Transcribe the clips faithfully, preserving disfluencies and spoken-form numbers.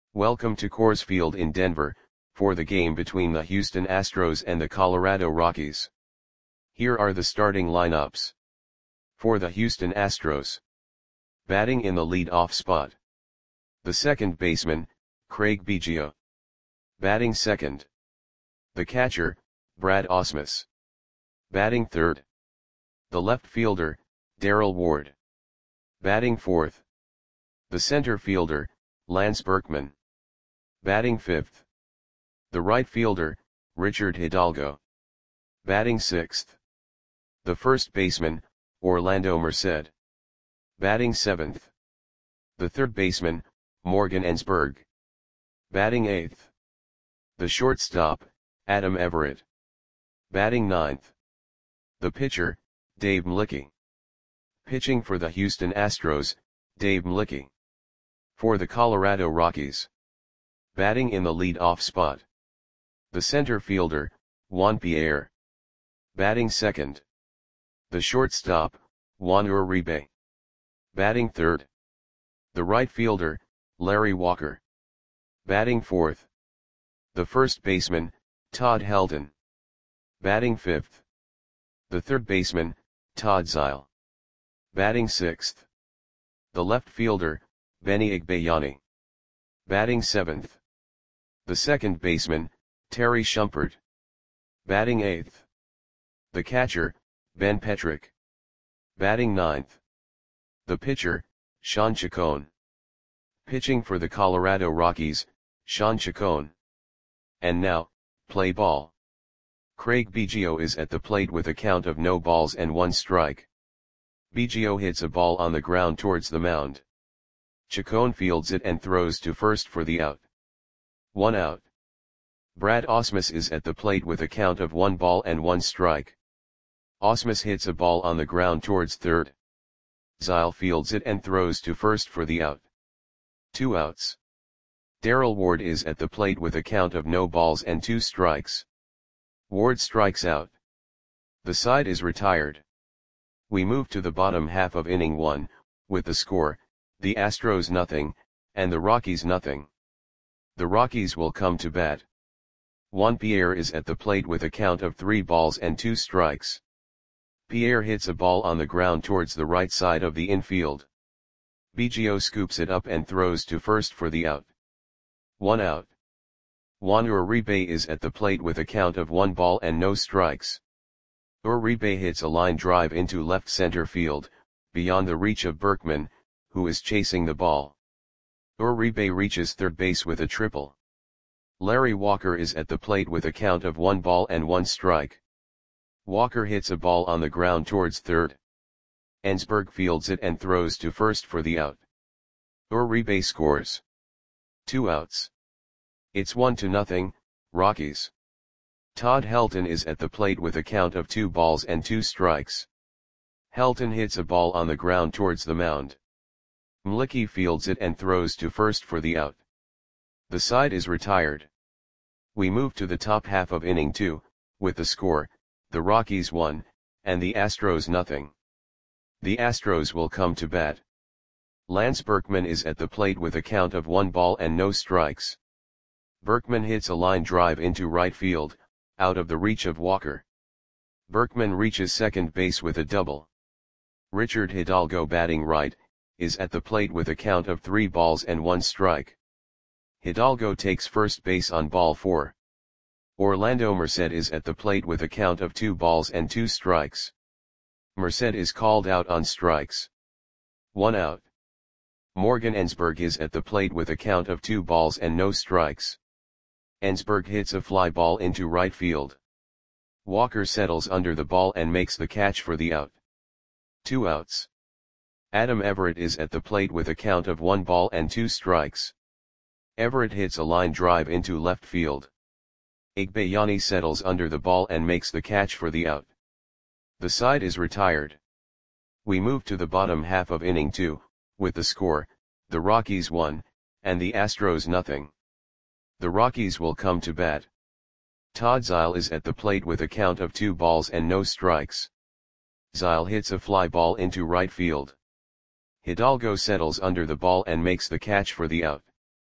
Welcome to Coors Field in Denver, for the game between the Houston Astros and the Colorado Rockies. Here are the starting lineups. For the Houston Astros. Batting in the lead-off spot. The second baseman, Craig Biggio. Batting second. The catcher, Brad Ausmus. Batting third. The left fielder, Darrell Ward. Batting fourth. The center fielder, Lance Berkman. Batting fifth. The right fielder, Richard Hidalgo. Batting sixth. The first baseman, Orlando Merced. Batting seventh. The third baseman, Morgan Ensberg. Batting eighth. The shortstop, Adam Everett. Batting ninth. The pitcher, Dave Mlicki. Pitching for the Houston Astros, Dave Mlicki. For the Colorado Rockies. Batting in the lead-off spot. The center fielder, Juan Pierre. Batting second. The shortstop, Juan Uribe. Batting third. The right fielder, Larry Walker. Batting fourth. The first baseman, Todd Helton. Batting fifth. The third baseman, Todd Zeile. Batting sixth. The left fielder, Benny Igbayani. Batting seventh. The second baseman, Terry Shumpert. Batting eighth. The catcher, Ben Petrick. Batting ninth. The pitcher, Sean Chacon. Pitching for the Colorado Rockies, Sean Chacon. And now, play ball. Craig Biggio is at the plate with a count of no balls and one strike. Biggio hits a ball on the ground towards the mound. Chacon fields it and throws to first for the out. One out. Brad Ausmus is at the plate with a count of one ball and one strike. Ausmus hits a ball on the ground towards third. Zeile fields it and throws to first for the out. Two outs. Darrell Ward is at the plate with a count of no balls and two strikes. Ward strikes out. The side is retired. We move to the bottom half of inning one, with the score, the Astros nothing, and the Rockies nothing. The Rockies will come to bat. Juan Pierre is at the plate with a count of three balls and two strikes. Pierre hits a ball on the ground towards the right side of the infield. Biggio scoops it up and throws to first for the out. One out. Juan Uribe is at the plate with a count of one ball and no strikes. Uribe hits a line drive into left center field, beyond the reach of Berkman, who is chasing the ball. Uribe reaches third base with a triple. Larry Walker is at the plate with a count of one ball and one strike. Walker hits a ball on the ground towards third. Ensberg fields it and throws to first for the out. Uribe scores. Two outs. It's one to nothing, Rockies. Todd Helton is at the plate with a count of two balls and two strikes. Helton hits a ball on the ground towards the mound. Mlicki fields it and throws to first for the out. The side is retired. We move to the top half of inning two, with the score, the Rockies one, and the Astros nothing. The Astros will come to bat. Lance Berkman is at the plate with a count of one ball and no strikes. Berkman hits a line drive into right field, out of the reach of Walker. Berkman reaches second base with a double. Richard Hidalgo, batting right, is at the plate with a count of three balls and one strike. Hidalgo takes first base on ball four. Orlando Merced is at the plate with a count of two balls and two strikes. Merced is called out on strikes. One out. Morgan Ensberg is at the plate with a count of two balls and no strikes. Ensberg hits a fly ball into right field. Walker settles under the ball and makes the catch for the out. Two outs. Adam Everett is at the plate with a count of one ball and two strikes. Everett hits a line drive into left field. Igbayani settles under the ball and makes the catch for the out. The side is retired. We move to the bottom half of inning two, with the score, the Rockies one, and the Astros nothing. The Rockies will come to bat. Todd Zeile is at the plate with a count of two balls and no strikes. Zeile hits a fly ball into right field. Hidalgo settles under the ball and makes the catch for the out.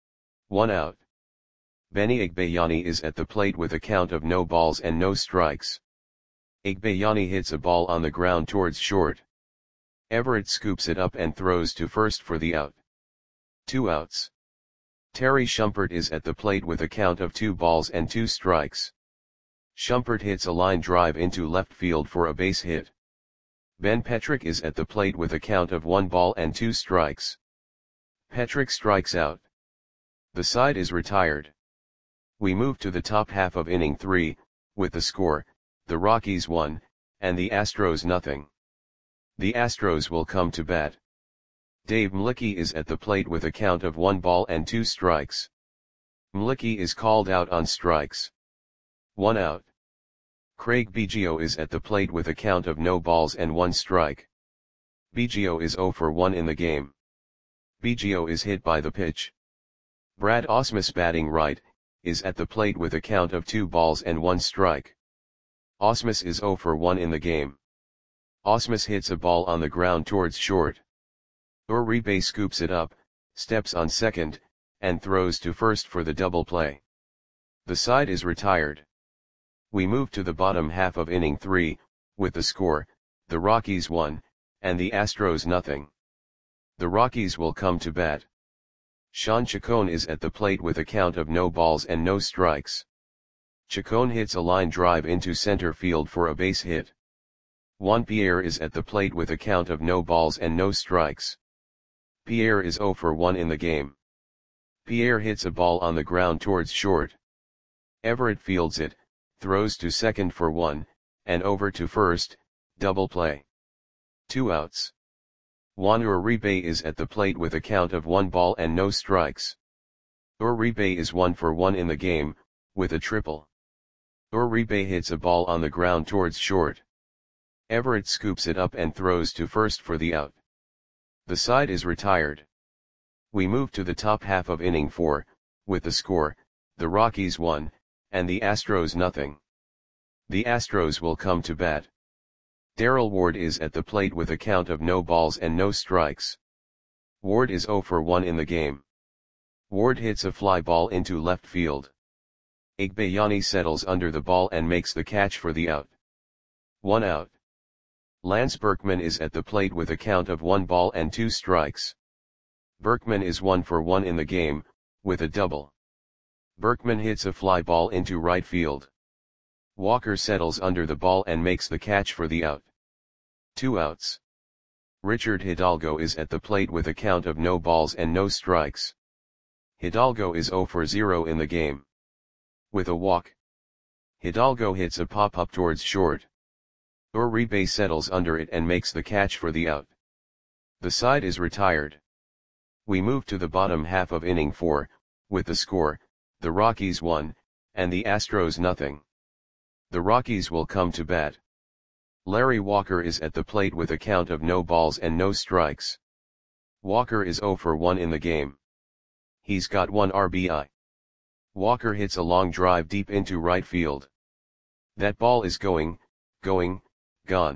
One out. Benny Igbayani is at the plate with a count of no balls and no strikes. Igbayani hits a ball on the ground towards short. Everett scoops it up and throws to first for the out. Two outs. Terry Shumpert is at the plate with a count of two balls and two strikes. Shumpert hits a line drive into left field for a base hit. Ben Petrick is at the plate with a count of one ball and two strikes. Petrick strikes out. The side is retired. We move to the top half of inning three, with the score, the Rockies one, and the Astros nothing. The Astros will come to bat. Dave Mlicki is at the plate with a count of one ball and two strikes. Mlicki is called out on strikes. One out. Craig Biggio is at the plate with a count of no balls and one strike. Biggio is oh for one in the game. Biggio is hit by the pitch. Brad Ausmus, batting right, is at the plate with a count of two balls and one strike. Ausmus is oh for one in the game. Ausmus hits a ball on the ground towards short. Uribe scoops it up, steps on second, and throws to first for the double play. The side is retired. We move to the bottom half of inning three, with the score, the Rockies one, and the Astros nothing. The Rockies will come to bat. Sean Chacon is at the plate with a count of no balls and no strikes. Chacon hits a line drive into center field for a base hit. Juan Pierre is at the plate with a count of no balls and no strikes. Pierre is oh for one in the game. Pierre hits a ball on the ground towards short. Everett fields it, throws to second for one, and over to first, double play. Two outs. Juan Uribe is at the plate with a count of one ball and no strikes. Uribe is one for one in the game, with a triple. Uribe hits a ball on the ground towards short. Everett scoops it up and throws to first for the out. The side is retired. We move to the top half of inning four, with the score, the Rockies one, and the Astros nothing. The Astros will come to bat. Darrell Ward is at the plate with a count of no balls and no strikes. Ward is oh for one in the game. Ward hits a fly ball into left field. Igbayani settles under the ball and makes the catch for the out. One out. Lance Berkman is at the plate with a count of one ball and two strikes. Berkman is one for one in the game, with a double. Berkman hits a fly ball into right field. Walker settles under the ball and makes the catch for the out. Two outs. Richard Hidalgo is at the plate with a count of no balls and no strikes. Hidalgo is oh for zero in the game. With a walk. Hidalgo hits a pop-up towards short. Uribe settles under it and makes the catch for the out. The side is retired. We move to the bottom half of inning four, with the score, the Rockies one, and the Astros nothing. The Rockies will come to bat. Larry Walker is at the plate with a count of no balls and no strikes. Walker is oh for one in the game. He's got one R B I. Walker hits a long drive deep into right field. That ball is going, going, gone.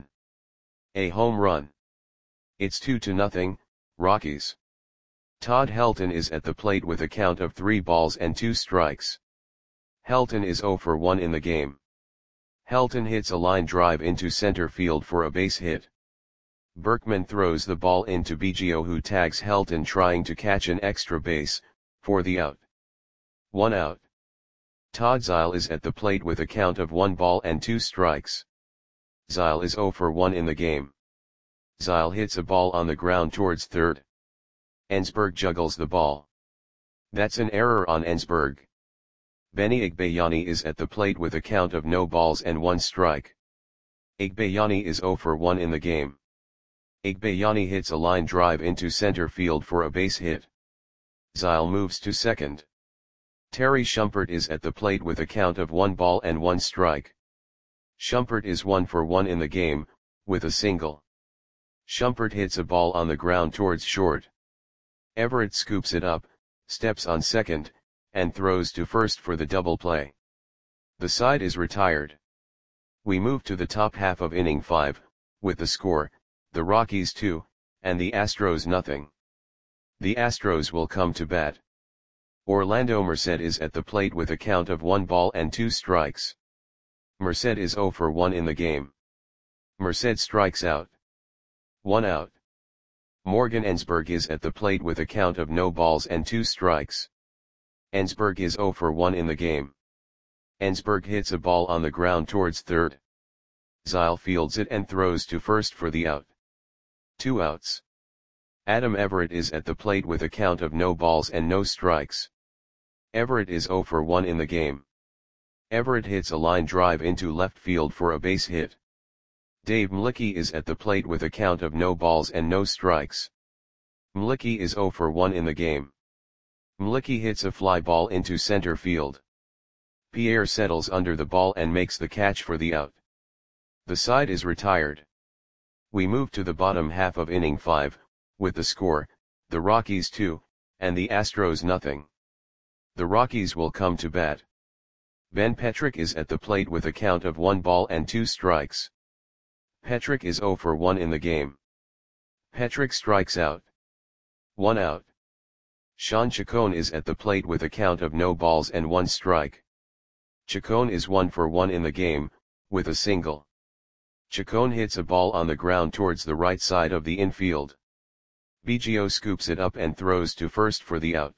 A home run. It's two to nothing, Rockies. Todd Helton is at the plate with a count of three balls and two strikes. Helton is oh for one in the game. Helton hits a line drive into center field for a base hit. Berkman throws the ball into Biggio, who tags Helton trying to catch an extra base, for the out. One out. Todd Zeile is at the plate with a count of one ball and two strikes. Zeile is oh for one in the game. Zeile hits a ball on the ground towards third. Ensberg juggles the ball. That's an error on Ensberg. Benny Igbayani is at the plate with a count of no balls and one strike. Igbayani is oh for one in the game. Igbayani hits a line drive into center field for a base hit. Zeile moves to second. Terry Shumpert is at the plate with a count of one ball and one strike. Shumpert is one for one in the game, with a single. Shumpert hits a ball on the ground towards short. Everett scoops it up, steps on second, and throws to first for the double play. The side is retired. We move to the top half of inning five, with the score, the Rockies two, and the Astros nothing. The Astros will come to bat. Orlando Merced is at the plate with a count of one ball and two strikes. Merced is zero for one in the game. Merced strikes out. One out. Morgan Ensberg is at the plate with a count of no balls and two strikes. Ensberg is zero for one in the game. Ensberg hits a ball on the ground towards third. Zile fields it and throws to first for the out. Two outs. Adam Everett is at the plate with a count of no balls and no strikes. Everett is zero for one in the game. Everett hits a line drive into left field for a base hit. Dave Mlicki is at the plate with a count of no balls and no strikes. Mlicki is zero for one in the game. Mlicki hits a fly ball into center field. Pierre settles under the ball and makes the catch for the out. The side is retired. We move to the bottom half of inning five, with the score, the Rockies two, and the Astros nothing. The Rockies will come to bat. Ben Petrick is at the plate with a count of one ball and two strikes. Petrick is zero for one in the game. Petrick strikes out. One out. Sean Chacon is at the plate with a count of no balls and one strike. Chacon is one for one in the game, with a single. Chacon hits a ball on the ground towards the right side of the infield. Biggio scoops it up and throws to first for the out.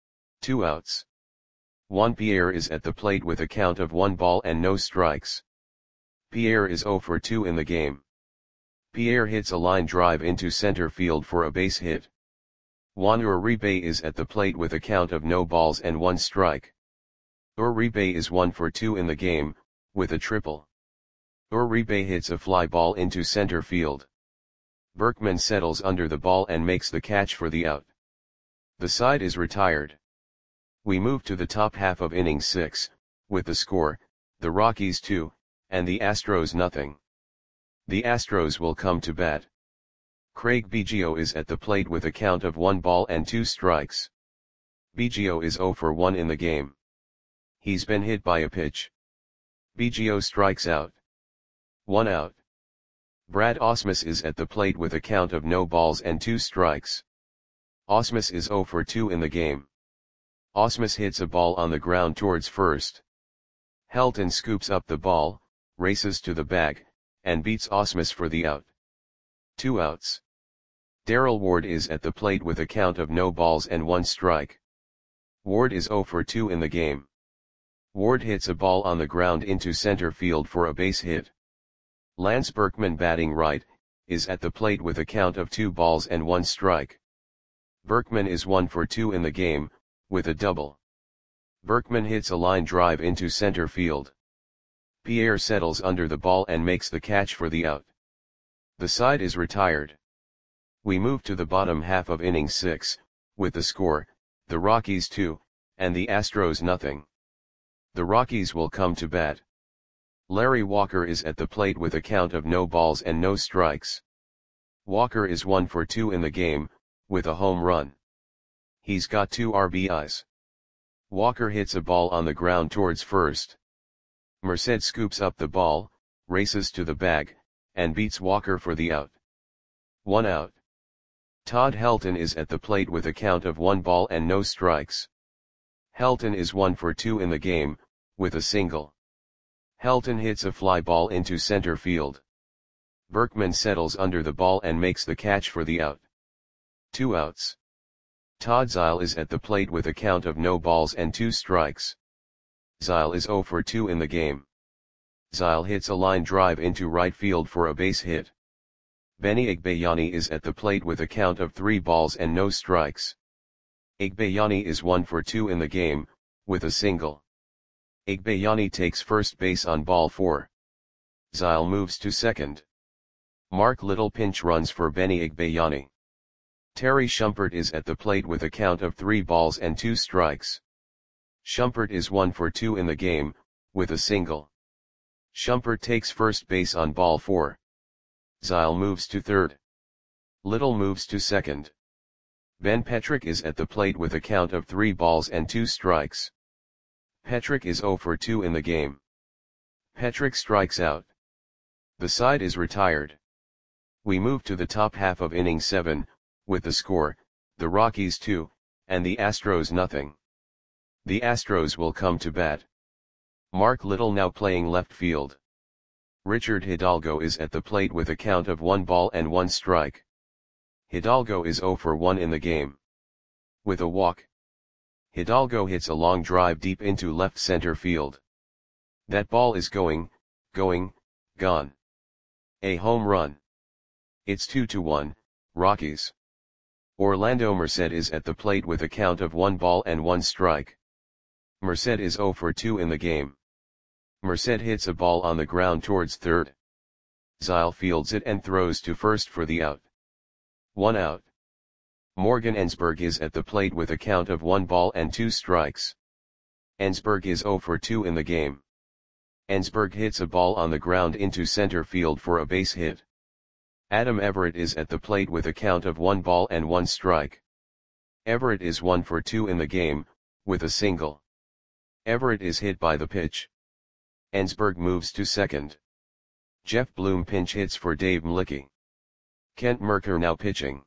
Two outs. Juan Pierre is at the plate with a count of one ball and no strikes. Pierre is zero for two in the game. Pierre hits a line drive into center field for a base hit. Juan Uribe is at the plate with a count of no balls and one strike. Uribe is one for two in the game, with a triple. Uribe hits a fly ball into center field. Berkman settles under the ball and makes the catch for the out. The side is retired. We move to the top half of inning six, with the score, the Rockies two, and the Astros nothing. The Astros will come to bat. Craig Biggio is at the plate with a count of one ball and two strikes. Biggio is zero for one in the game. He's been hit by a pitch. Biggio strikes out. One out. Brad Ausmus is at the plate with a count of no balls and two strikes. Ausmus is zero for two in the game. Ausmus hits a ball on the ground towards first. Helton scoops up the ball, races to the bag, and beats Ausmus for the out. Two outs. Darrell Ward is at the plate with a count of no balls and one strike. Ward is zero for two in the game. Ward hits a ball on the ground into center field for a base hit. Lance Berkman, batting right, is at the plate with a count of two balls and one strike. Berkman is one for two in the game, with a double. Berkman hits a line drive into center field. Pierre settles under the ball and makes the catch for the out. The side is retired. We move to the bottom half of inning six, with the score, the Rockies two, and the Astros nothing. The Rockies will come to bat. Larry Walker is at the plate with a count of no balls and no strikes. Walker is one for two in the game, with a home run. He's got two R B Is. Walker hits a ball on the ground towards first. Merced scoops up the ball, races to the bag, and beats Walker for the out. One out. Todd Helton is at the plate with a count of one ball and no strikes. Helton is one for two in the game, with a single. Helton hits a fly ball into center field. Berkman settles under the ball and makes the catch for the out. Two outs. Todd Zile is at the plate with a count of no balls and two strikes. Zile is zero for two in the game. Zile hits a line drive into right field for a base hit. Benny Igbayani is at the plate with a count of three balls and no strikes. Igbayani is one for two in the game, with a single. Igbayani takes first base on ball four. Zile moves to second. Mark Little pinch runs for Benny Igbayani. Terry Shumpert is at the plate with a count of three balls and two strikes. Shumpert is one for two in the game, with a single. Shumpert takes first base on ball four. Zile moves to third. Little moves to second. Ben Petrick is at the plate with a count of three balls and two strikes. Petrick is zero for two in the game. Petrick strikes out. The side is retired. We move to the top half of inning seven, with the score, the Rockies two, and the Astros nothing. The Astros will come to bat. Mark Little now playing left field. Richard Hidalgo is at the plate with a count of one ball and one strike. Hidalgo is zero for one in the game. With a walk, Hidalgo hits a long drive deep into left center field. That ball is going, going, gone. A home run. It's two to one, Rockies. Orlando Merced is at the plate with a count of one ball and one strike. Merced is zero for two in the game. Merced hits a ball on the ground towards third. Zile fields it and throws to first for the out. One out. Morgan Ensberg is at the plate with a count of one ball and two strikes. Ensberg is zero for two in the game. Ensberg hits a ball on the ground into center field for a base hit. Adam Everett is at the plate with a count of one ball and one strike. Everett is one for two in the game, with a single. Everett is hit by the pitch. Ensberg moves to second. Jeff Bloom pinch hits for Dave Mlicki. Kent Mercker now pitching.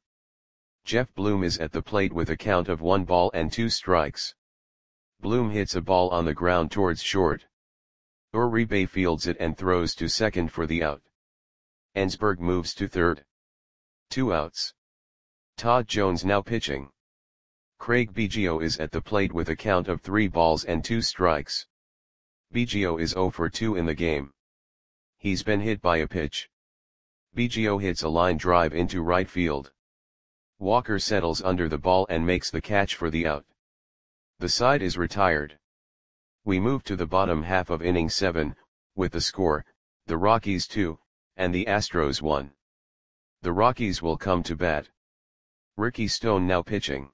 Jeff Bloom is at the plate with a count of one ball and two strikes. Bloom hits a ball on the ground towards short. Uribe fields it and throws to second for the out. Ensberg moves to third. Two outs. Todd Jones now pitching. Craig Biggio is at the plate with a count of three balls and two strikes. Biggio is zero for two in the game. He's been hit by a pitch. Biggio hits a line drive into right field. Walker settles under the ball and makes the catch for the out. The side is retired. We move to the bottom half of inning seven, with the score, the Rockies two, and the Astros one. The Rockies will come to bat. Ricky Stone now pitching.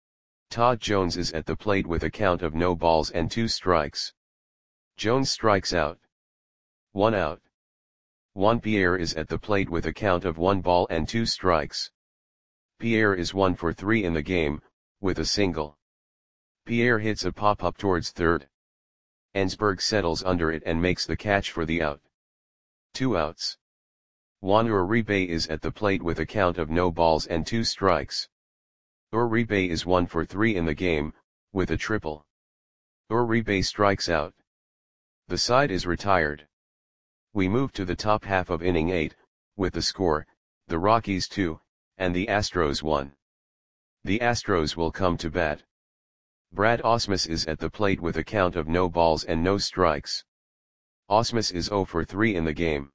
Todd Jones is at the plate with a count of no balls and two strikes. Jones strikes out. One out. Juan Pierre is at the plate with a count of one ball and two strikes. Pierre is one for three in the game, with a single. Pierre hits a pop-up towards third. Ensberg settles under it and makes the catch for the out. Two outs. Juan Uribe is at the plate with a count of no balls and two strikes. Uribe is one for three in the game, with a triple. Uribe strikes out. The side is retired. We move to the top half of inning eight, with the score, the Rockies two, and the Astros one. The Astros will come to bat. Brad Ausmus is at the plate with a count of no balls and no strikes. Ausmus is zero for three in the game.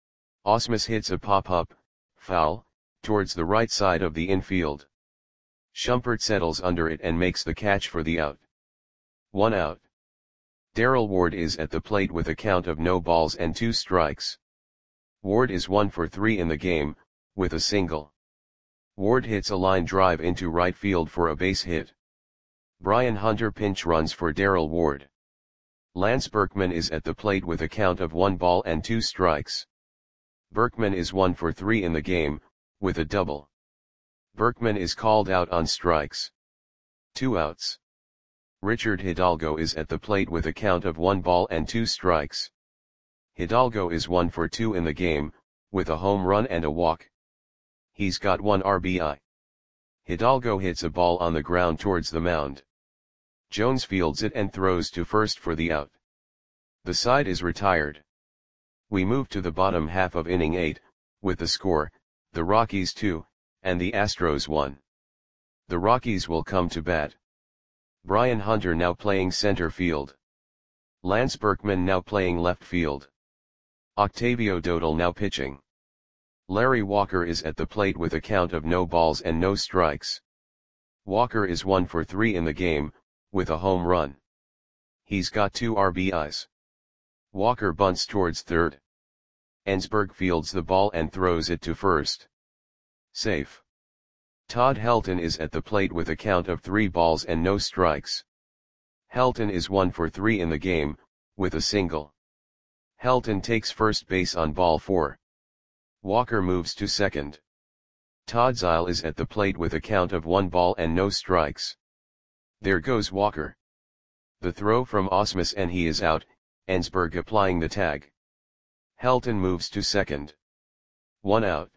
Ausmus hits a pop-up, foul, towards the right side of the infield. Shumpert settles under it and makes the catch for the out. One out. Darrell Ward is at the plate with a count of no balls and two strikes. Ward is one for three in the game, with a single. Ward hits a line drive into right field for a base hit. Brian Hunter pinch runs for Darrell Ward. Lance Berkman is at the plate with a count of one ball and two strikes. Berkman is one for three in the game, with a double. Berkman is called out on strikes. Two outs. Richard Hidalgo is at the plate with a count of one ball and two strikes. Hidalgo is one for two in the game, with a home run and a walk. He's got one R B I. Hidalgo hits a ball on the ground towards the mound. Jones fields it and throws to first for the out. The side is retired. We move to the bottom half of inning eight, with the score, the Rockies two, and the Astros one. The Rockies will come to bat. Brian Hunter now playing center field. Lance Berkman now playing left field. Octavio Dodal now pitching. Larry Walker is at the plate with a count of no balls and no strikes. Walker is one for three in the game, with a home run. He's got two R B Is. Walker bunts towards third. Ensberg fields the ball and throws it to first. Safe. Todd Helton is at the plate with a count of three balls and no strikes. Helton is one for three in the game, with a single. Helton takes first base on ball four. Walker moves to second. Todd Zile is at the plate with a count of one ball and no strikes. There goes Walker. The throw from Ausmus and he is out, Ensberg applying the tag. Helton moves to second. One out.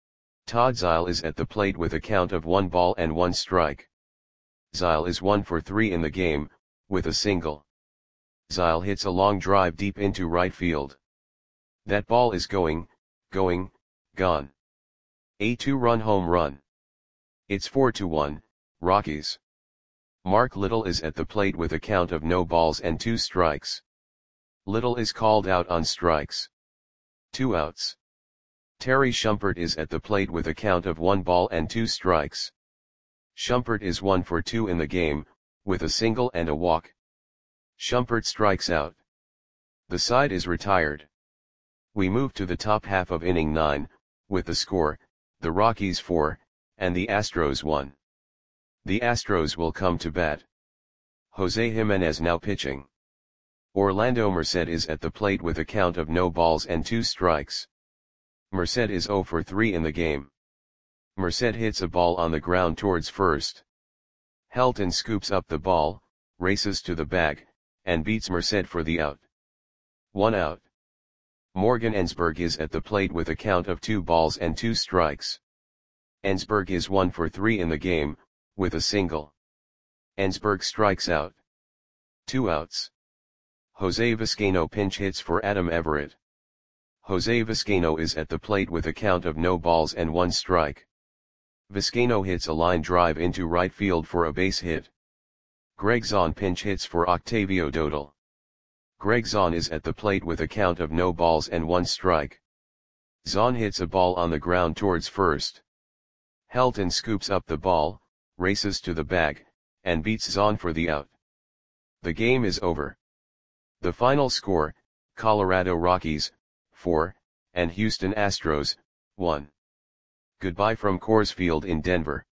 Todd Zile is at the plate with a count of one ball and one strike. Zile is one for three in the game, with a single. Zyle hits a long drive deep into right field. That ball is going, going, gone. A two-run home run. It's four to one, Rockies. Mark Little is at the plate with a count of no balls and two strikes. Little is called out on strikes. Two outs. Terry Shumpert is at the plate with a count of one ball and two strikes. Shumpert is one for two in the game, with a single and a walk. Shumpert strikes out. The side is retired. We move to the top half of inning nine, with the score, the Rockies four, and the Astros one. The Astros will come to bat. Jose Jimenez now pitching. Orlando Merced is at the plate with a count of no balls and two strikes. Merced is zero for three in the game. Merced hits a ball on the ground towards first. Helton scoops up the ball, races to the bag, and beats Merced for the out. One out. Morgan Ensberg is at the plate with a count of two balls and two strikes. Ensberg is one for three in the game, with a single. Ensberg strikes out. Two outs. Jose Vizcaino pinch hits for Adam Everett. Jose Vizcaino is at the plate with a count of no balls and one strike. Vizcaino hits a line drive into right field for a base hit. Greg Zahn pinch hits for Octavio Dodal. Greg Zahn is at the plate with a count of no balls and one strike. Zahn hits a ball on the ground towards first. Helton scoops up the ball, races to the bag, and beats Zahn for the out. The game is over. The final score, Colorado Rockies, four, and Houston Astros, one. Goodbye from Coors Field in Denver.